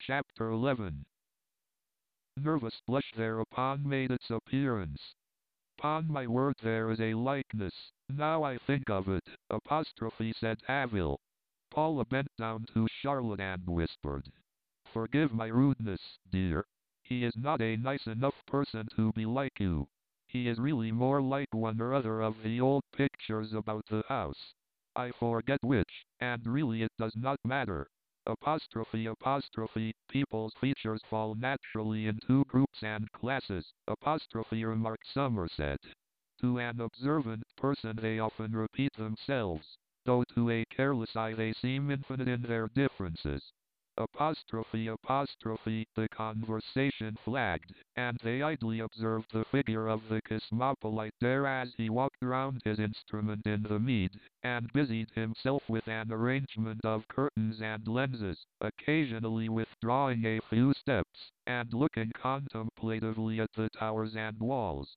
Chapter 11. Nervous blush thereupon made its appearance. "'Pon my word there is a likeness, now I think of it, said Havil. Paula bent down to Charlotte and whispered, "Forgive my rudeness, dear. He is not a nice enough person to be like you. He is really more like one or other of the old pictures about the house. I forget which, and really it does not matter. People's features fall naturally into groups and classes, remarked Somerset. To an observant person they often repeat themselves, though to a careless eye they seem infinite in their differences. The conversation flagged, and they idly observed the figure of the cosmopolite there as he walked round his instrument in the mead, and busied himself with an arrangement of curtains and lenses, occasionally withdrawing a few steps, and looking contemplatively at the towers and walls.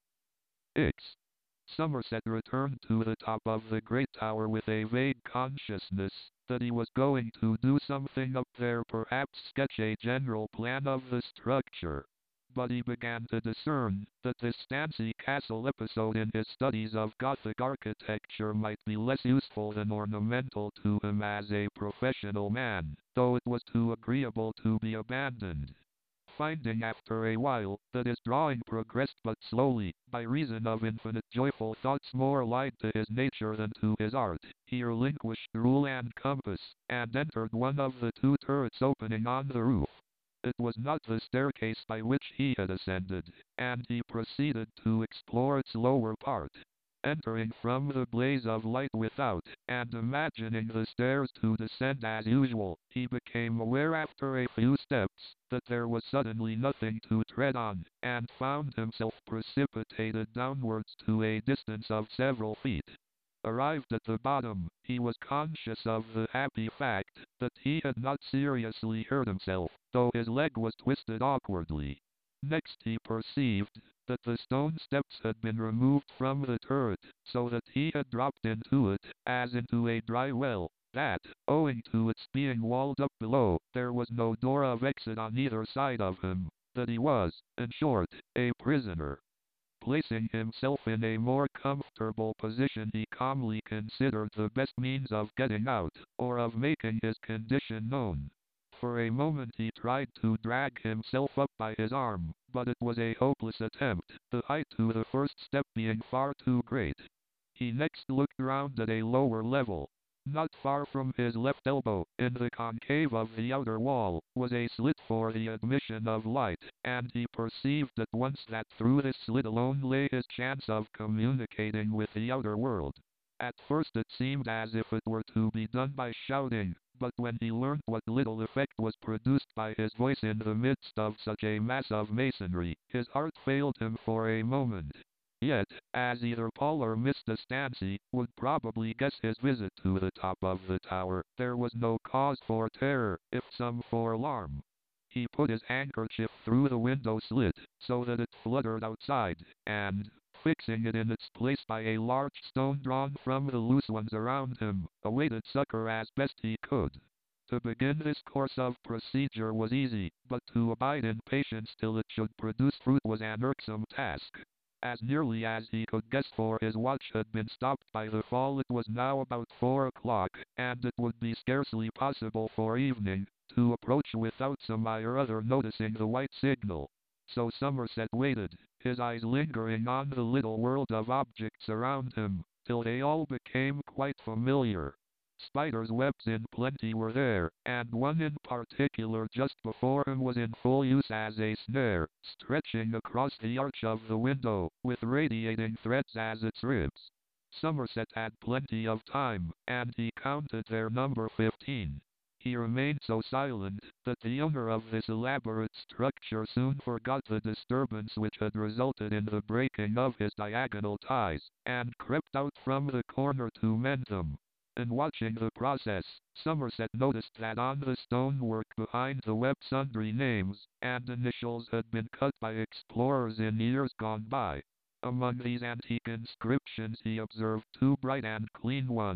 Ix. Somerset returned to the top of the great tower with a vague consciousness that he was going to do something up there, perhaps sketch a general plan of the structure. But he began to discern that this Stancy Castle episode in his studies of Gothic architecture might be less useful than ornamental to him as a professional man, though it was too agreeable to be abandoned. Finding after a while that his drawing progressed but slowly, by reason of infinite joyful thoughts more allied to his nature than to his art, he relinquished rule and compass, and entered one of the two turrets opening on the roof. It was not the staircase by which he had ascended, and he proceeded to explore its lower part. Entering from the blaze of light without, and imagining the stairs to descend as usual, he became aware after a few steps that there was suddenly nothing to tread on, and found himself precipitated downwards to a distance of several feet. Arrived at the bottom, he was conscious of the happy fact that he had not seriously hurt himself, though his leg was twisted awkwardly. Next he perceived that the stone steps had been removed from the turret, so that he had dropped into it, as into a dry well, that, owing to its being walled up below, there was no door of exit on either side of him, that he was, in short, a prisoner. Placing himself in a more comfortable position, he calmly considered the best means of getting out, or of making his condition known. For a moment he tried to drag himself up by his arm, but it was a hopeless attempt, the height to the first step being far too great. He next looked round at a lower level. Not far from his left elbow, in the concave of the outer wall, was a slit for the admission of light, and he perceived at once that through this slit alone lay his chance of communicating with the outer world. At first it seemed as if it were to be done by shouting, but when he learnt what little effect was produced by his voice in the midst of such a mass of masonry, his heart failed him for a moment. Yet, as either Paul or Mr. Stancy would probably guess his visit to the top of the tower, there was no cause for terror, if some for alarm. He put his handkerchief through the window slit, so that it fluttered outside, and, fixing it in its place by a large stone drawn from the loose ones around him, awaited succor as best he could. To begin this course of procedure was easy, but to abide in patience till it should produce fruit was an irksome task. As nearly as he could guess, for his watch had been stopped by the fall, it was now about 4 o'clock, and it would be scarcely possible for evening to approach without some eye or other noticing the white signal. So Somerset waited, his eyes lingering on the little world of objects around him, till they all became quite familiar. Spiders' webs in plenty were there, and one in particular just before him was in full use as a snare, stretching across the arch of the window, with radiating threads as its ribs. Somerset had plenty of time, and he counted their number 15. He remained so silent that the owner of this elaborate structure soon forgot the disturbance which had resulted in the breaking of his diagonal ties, and crept out from the corner to mend them. In watching the process, Somerset noticed that on the stonework behind the web sundry names and initials had been cut by explorers in years gone by. Among these antique inscriptions he observed 2 bright and clean ones,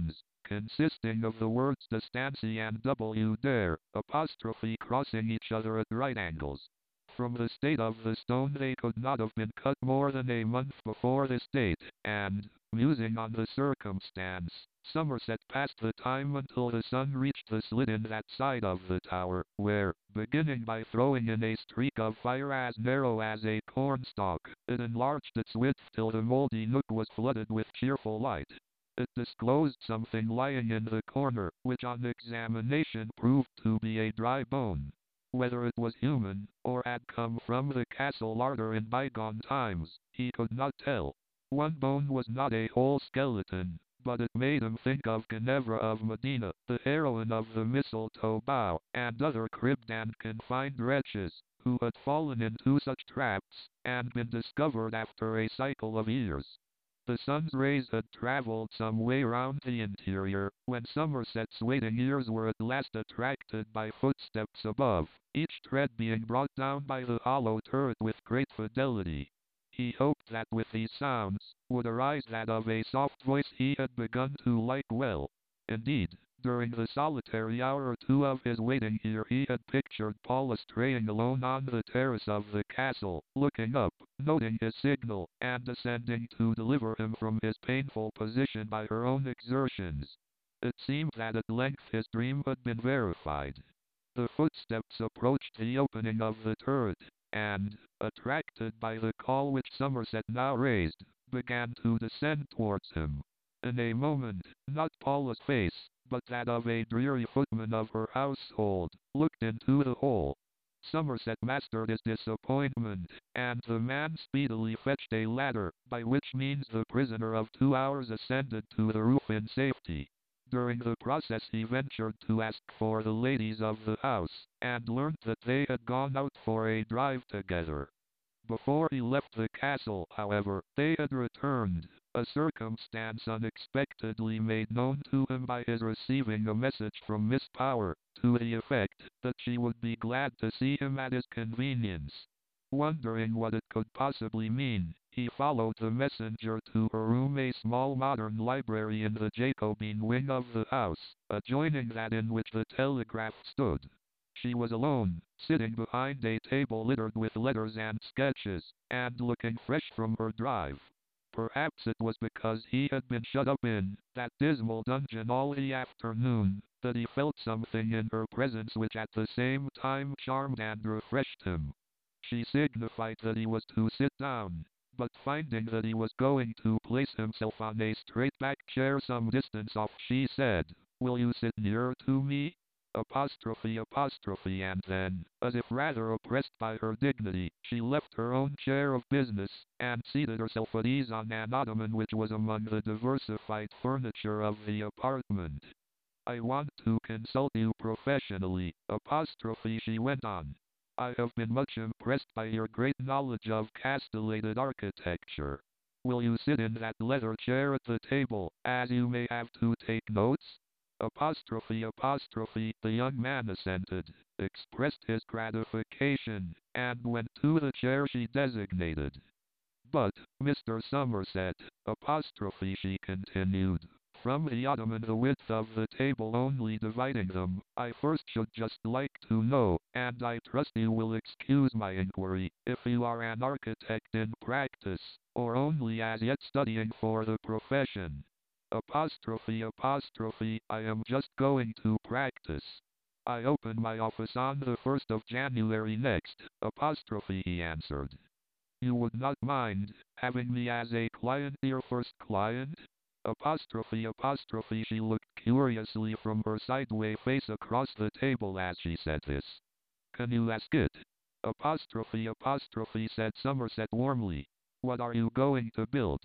consisting of the words distancy and W dare, apostrophe crossing each other at right angles. From the state of the stone they could not have been cut more than a month before this date, and, musing on the circumstance, Somerset passed the time until the sun reached the slit in that side of the tower, where, beginning by throwing in a streak of fire as narrow as a cornstalk, it enlarged its width till the mouldy nook was flooded with cheerful light. It disclosed something lying in the corner, which on examination proved to be a dry bone. Whether it was human, or had come from the castle larder in bygone times, he could not tell. One bone was not a whole skeleton, but it made him think of Ginevra of Modena, the heroine of the mistletoe bough, and other cribbed and confined wretches, who had fallen into such traps, and been discovered after a cycle of years. The sun's rays had travelled some way round the interior, when Somerset's waiting ears were at last attracted by footsteps above, each tread being brought down by the hollow turret with great fidelity. He hoped that with these sounds, would arise that of a soft voice he had begun to like well. Indeed, during the solitary hour or two of his waiting here he had pictured Paula straying alone on the terrace of the castle, looking up, noting his signal, and descending to deliver him from his painful position by her own exertions. It seemed that at length his dream had been verified. The footsteps approached the opening of the turret, and, attracted by the call which Somerset now raised, began to descend towards him. In a moment, not Paula's face, but that of a dreary footman of her household, looked into the hole. Somerset mastered his disappointment, and the man speedily fetched a ladder, by which means the prisoner of 2 hours ascended to the roof in safety. During the process he ventured to ask for the ladies of the house, and learnt that they had gone out for a drive together. Before he left the castle, however, they had returned, a circumstance unexpectedly made known to him by his receiving a message from Miss Power, to the effect that she would be glad to see him at his convenience. Wondering what it could possibly mean, he followed the messenger to her room, a small modern library in the Jacobine wing of the house, adjoining that in which the telegraph stood. She was alone, sitting behind a table littered with letters and sketches, and looking fresh from her drive. Perhaps it was because he had been shut up in that dismal dungeon all the afternoon, that he felt something in her presence which at the same time charmed and refreshed him. She signified that he was to sit down, but finding that he was going to place himself on a straight-backed chair some distance off, she said, "Will you sit nearer to me?" And then, as if rather oppressed by her dignity, she left her own chair of business, and seated herself at ease on an ottoman which was among the diversified furniture of the apartment. "I want to consult you professionally, she went on. "I have been much impressed by your great knowledge of castellated architecture. Will you sit in that leather chair at the table, as you may have to take notes?" The young man assented, expressed his gratification, and went to the chair she designated. "But, Mr. Somerset, she continued, from the ottoman the width of the table only dividing them, I first should just like to know, and I trust you will excuse my inquiry, if you are an architect in practice, or only as yet studying for the profession." I am just going to practice. I open my office on the 1st of January next, he answered. "You would not mind having me as a client, your first client?" She looked curiously from her sideway face across the table as she said this. "Can you ask it?" Said Somerset warmly. "What are you going to build?"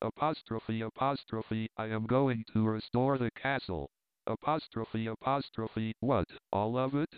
I am going to restore the castle. What, all of it?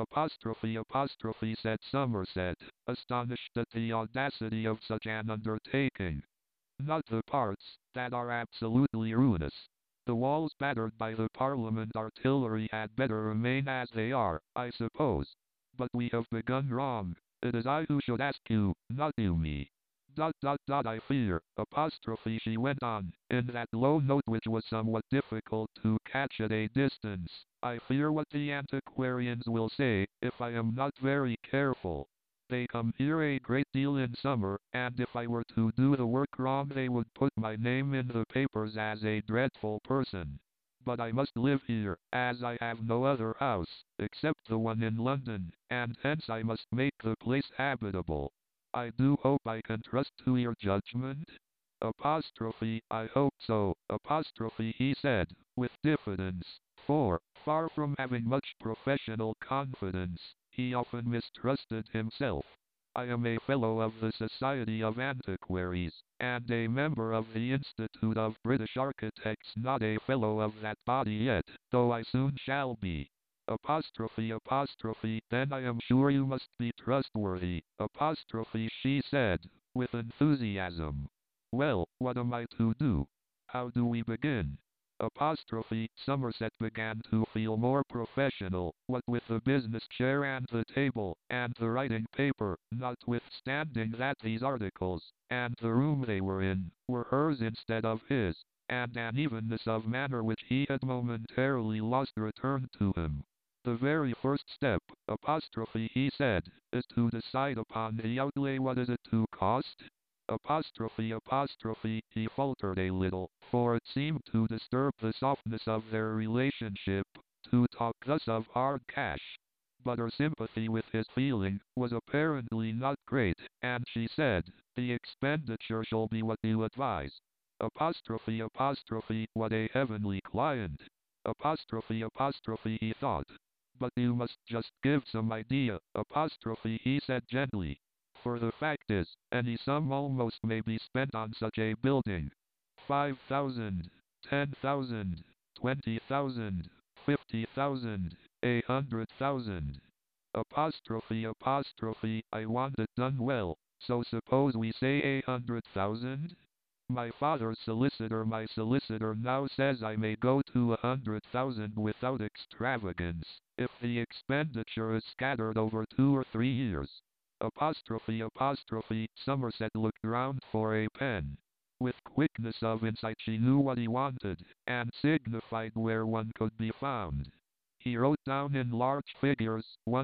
Said Somerset, astonished at the audacity of such an undertaking. "Not the parts that are absolutely ruinous. The walls battered by the Parliament artillery had better remain as they are, I suppose. But we have begun wrong. It is I who should ask you, not you me. I fear, apostrophe she went on, in that low note which was somewhat difficult to catch at a distance. I fear what the antiquarians will say, if I am not very careful. They come here a great deal in summer, and if I were to do the work wrong they would put my name in the papers as a dreadful person. But I must live here, as I have no other house, except the one in London, and hence I must make the place habitable. I do hope I can trust to your judgment. Apostrophe, I hope so, apostrophe he said, with diffidence, for, far from having much professional confidence, he often mistrusted himself. I am a fellow of the Society of Antiquaries, and a member of the Institute of British Architects, not a fellow of that body yet, though I soon shall be. Apostrophe, then I am sure you must be trustworthy, apostrophe she said, with enthusiasm. Well, what am I to do? How do we begin? Apostrophe, Somerset began to feel more professional, what with the business chair and the table, and the writing paper, notwithstanding that these articles, and the room they were in, were hers instead of his, and an evenness of manner which he had momentarily lost returned to him. The very first step, apostrophe he said, is to decide upon the outlay. What is it to cost? Apostrophe, he faltered a little, for it seemed to disturb the softness of their relationship, to talk thus of hard cash. But her sympathy with his feeling was apparently not great, and she said, the expenditure shall be what you advise. Apostrophe, what a heavenly client. Apostrophe, he thought. But you must just give some idea, apostrophe he said gently. For the fact is, any sum almost may be spent on such a building. 5,000, 10,000, 20,000, 50,000, 100,000. Apostrophe, I want it done well, so suppose we say 100,000? My father's solicitor, my solicitor now says I may go to 100,000 without extravagance, if the expenditure is scattered over 2 or 3 years. Apostrophe, Somerset looked round for a pen. With quickness of insight she knew what he wanted, and signified where one could be found. He wrote down in large figures,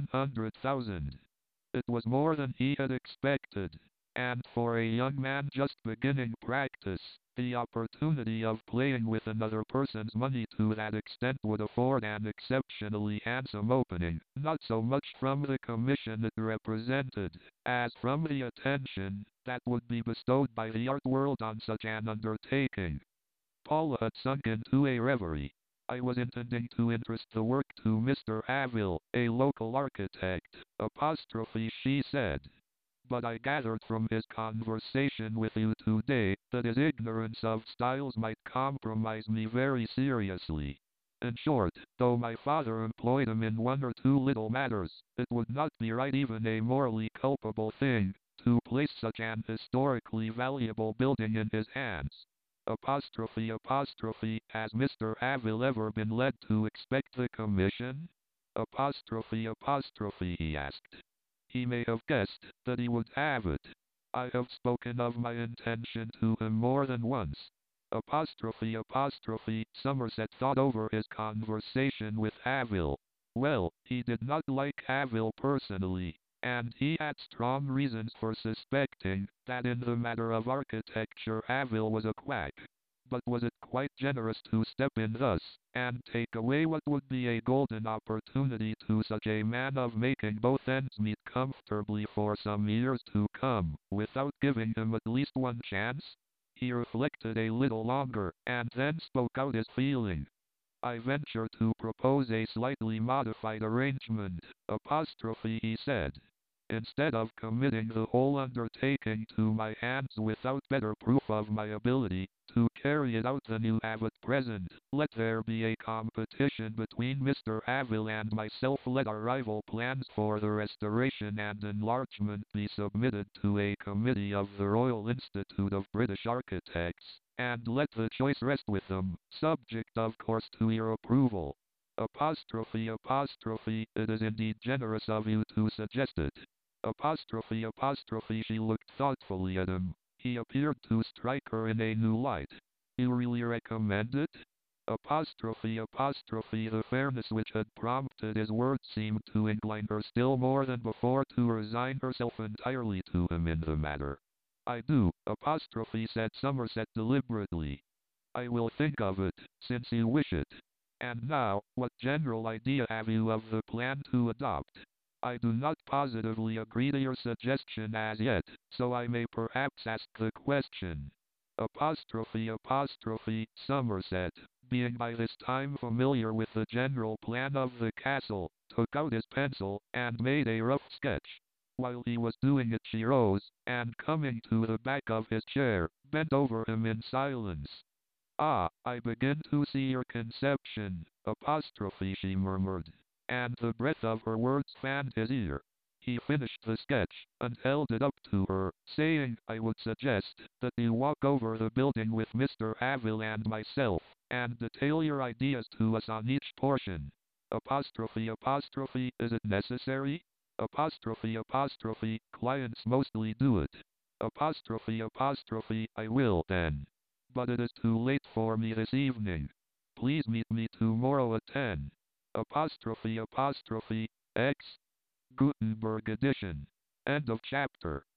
100,000. It was more than he had expected, and for a young man just beginning practice, the opportunity of playing with another person's money to that extent would afford an exceptionally handsome opening, not so much from the commission it represented, as from the attention that would be bestowed by the art world on such an undertaking. Paula had sunk into a reverie. I was intending to entrust the work to Mr. Avil, a local architect, apostrophe she said. But I gathered from his conversation with you today that his ignorance of styles might compromise me very seriously. In short, though my father employed him in 1 or 2 little matters, it would not be right, even a morally culpable thing, to place such an historically valuable building in his hands. Apostrophe, has Mr. Avil ever been led to expect the commission? Apostrophe, he asked. He may have guessed that he would have it. I have spoken of my intention to him more than once. Apostrophe, Somerset thought over his conversation with Avil. Well, he did not like Avil personally, and he had strong reasons for suspecting that in the matter of architecture Avil was a quack. But was it quite generous to step in thus, and take away what would be a golden opportunity to such a man of making both ends meet comfortably for some years to come, without giving him at least one chance? He reflected a little longer, and then spoke out his feeling. I venture to propose a slightly modified arrangement, apostrophe he said. Instead of committing the whole undertaking to my hands without better proof of my ability to carry it out than you have at present, let there be a competition between Mr. Avil and myself. Let our rival plans for the restoration and enlargement be submitted to a committee of the Royal Institute of British Architects, and let the choice rest with them, subject of course to your approval. Apostrophe, it is indeed generous of you to suggest it. Apostrophe, she looked thoughtfully at him. He appeared to strike her in a new light. You really recommend it? Apostrophe. The fairness which had prompted his words seemed to incline her still more than before to resign herself entirely to him in the matter. I do, apostrophe, said Somerset deliberately. I will think of it, since you wish it. And now, what general idea have you of the plan to adopt? I do not positively agree to your suggestion as yet, so I may perhaps ask the question. Somerset, being by this time familiar with the general plan of the castle, took out his pencil, and made a rough sketch. While he was doing it she rose, and coming to the back of his chair, bent over him in silence. Ah, I begin to see your conception, she murmured, and the breath of her words fanned his ear. He finished the sketch, and held it up to her, saying, I would suggest that you walk over the building with Mr. Havil and myself, and detail your ideas to us on each portion. Is it necessary? Clients mostly do it. I will then. But it is too late for me this evening. Please meet me tomorrow at 10. X. Gutenberg edition. End of chapter.